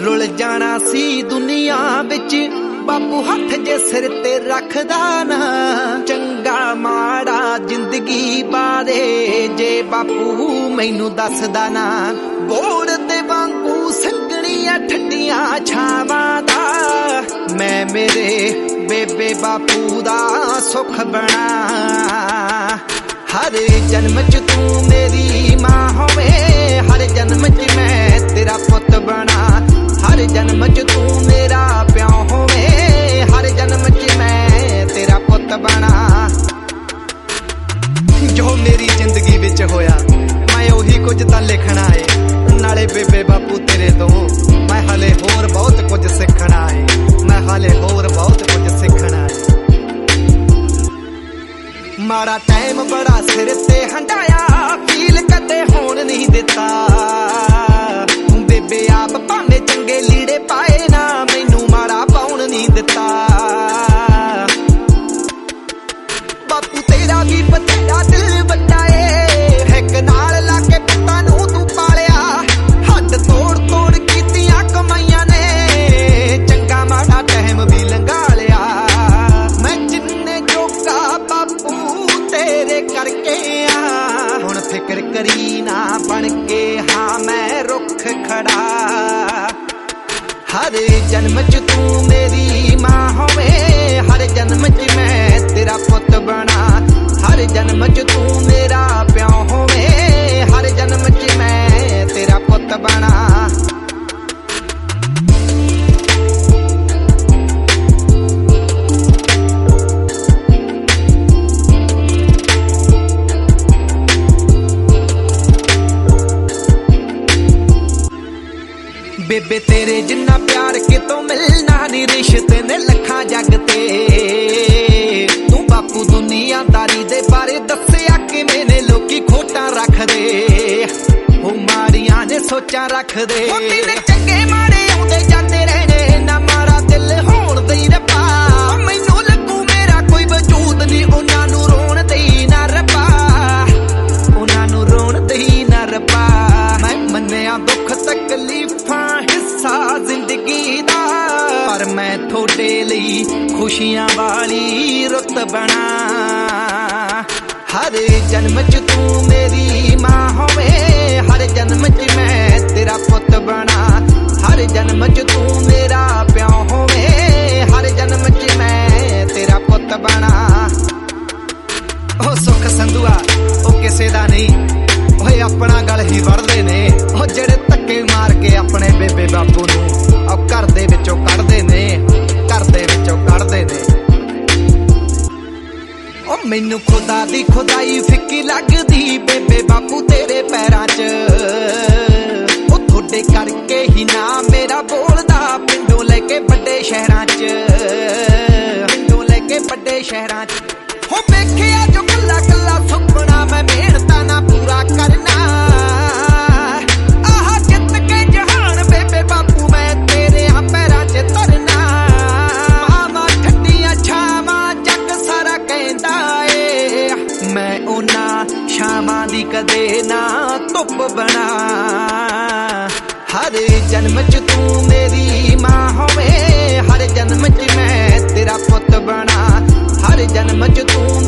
Rule जाना सी दुनिया विच बापू हथ जे सिर ते रखदा ना। चंगा माड़ा जिंदगी बारे जे बापू मैनू दसदा ना। बोड़ ते वांगू संगणियां ठंडियां छावां दा मैं मेरे बेबे बापू दा सुख बना। हर जन्म च तू मेरी मां होवे, हर जन्म च मैं तेरा पुत बना। हर जन्म च तू मेरा प्यो होवे, हर जन्म च मैं तेरा पुत बना। जो मेरी जिंदगी विच होया मैं उही कुछ तां लिखना है। नाले बेबे बापू तेरे तो मैं हले होर बहुत कुछ सिखना है। मैं हले होर बहुत कुछ सिखना है। माड़ा टाइम बड़ा सिर ते हंडाया, फील कदे होण नहीं दिता। बेबे आप भावे चंगे लीड़े पाए ना, मैनू माड़ा पाउण नहीं दिता। बापू तेरा भी बथेरा दिल वड्डा है, एक नाल लाके पुत्तां नू तू पालिया। हद तोड़ तोड़ कीतियां कमाईयां ने, चंगा माड़ा टाइम भी लंघा लिया। मैं जिन्ने जोगा बापू तेरे करके आ, हुण फिक्र करी ना बन के हाँ मैं रुख खड़ा। हर जन्म च तू मेरी मां होवे, हर जन्म च मैं तेरा पुत बना। हर जन्म च तू मेरा प्यो होवे, हर जन्म च मैं तेरा पुत बना। बेबे तेरे जिन्ना प्यार कितों मिलना नी, रिश्ते ने लखा जग ते। तू बापू दुनियादारी दे बारे दस्या किवें ने लोकी खोटा रख दे, ओ माड़ियां ने सोचा रख दे। चंगे माड़े आउंदे जांदे रहने, ना माड़ा दिल होण दई रब्बा। मैनू लगू मेरा कोई वजूद नी, उन्हां नू रोण दई ना रब्बा, उन्हां नू रोण दई ना रब्बा। मैं मन्निया दुख तकलीफां हिस्सा जिंदगी दा, पर मैं थोड़े लई खुशियां वाली रुत बना। हर जन्म च तू मेरी मां होवे, हर जन्म च मैं तेरा पुत बना। हर जन्म च तू मेरा प्यो होवे, हर जन्म च मैं तेरा पुत बना। ओ सुख संधुआ ओ किसे दा नहीं, ओए अपना गल ही वड़दे ने। ओ जेड़े धक्के मार के अपने बेबे बापू नू ओ घर दे विचों कढदे ने, घर दे विचों कढदे ने। ओ मैनू खुदा दी खुदाई फिक्की लगदी, बेबे बापू तेरे पैरां च। ओ थोड़े करके ही ना मेरा बोलदा, पिंडों लेके बड़े शहरां च, पिंडों लेके बड़े शहरां च। हो वेखिया जो कल्ला कल्ला सुपना मैं मेहनतां ना पूरा करना। आह जित के जहान बेबे बापू मैं तेरे पैरां च तरना। मामा ठंडियां छावां जग सारा कहंदा ए, मैं उन्हां छावां दी कदे ना धुप बना। हर जन्म च तू मेरी मां होवे, हर जन्म च मैं तेरा पुत बना। हर जन्म च तू